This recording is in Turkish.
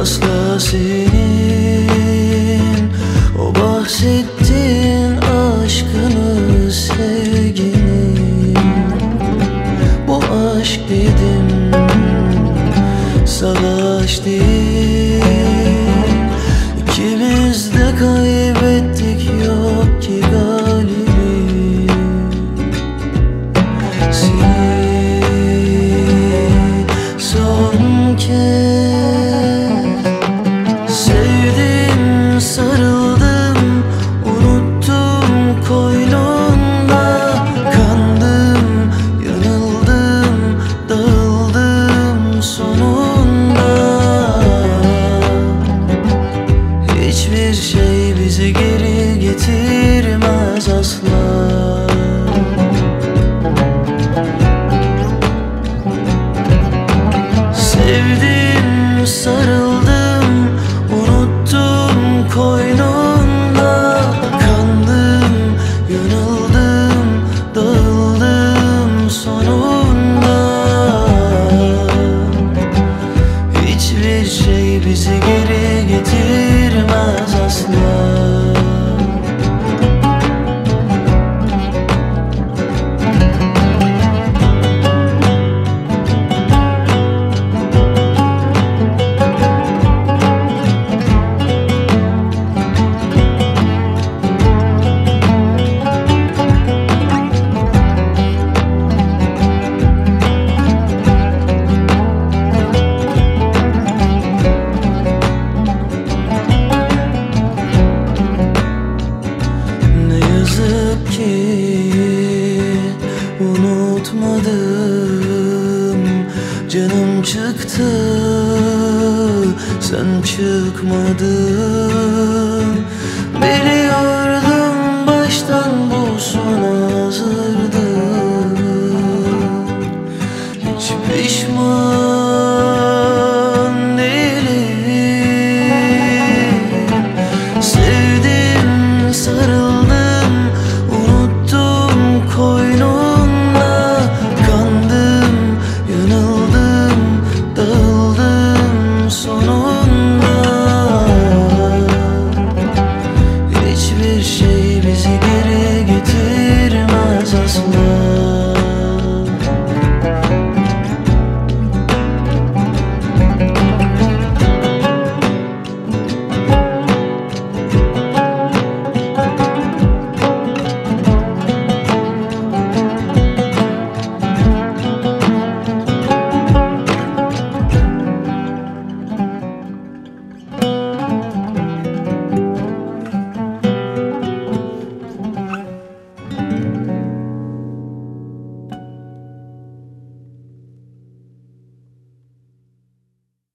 asla senin o bahsettiğin aşkını, sevgini. Bu aşk dedim, savaş değil. İkimiz de kaybettik, yok ki galibi. Seni son kez sevdim, sarıldım, unuttum koynunda. Kandım, yanıldım, dağıldım sonunda. Hiçbir şey bizi geri getirmez asla. Sevdim, sarıldım, unuttum koynunda. Kandım, yanıldım, dağıldım sonunda. Hiçbir şey bizi geri getirmez asla. Unutmadım, canım çıktı, sen çıkmadın. Biliyorum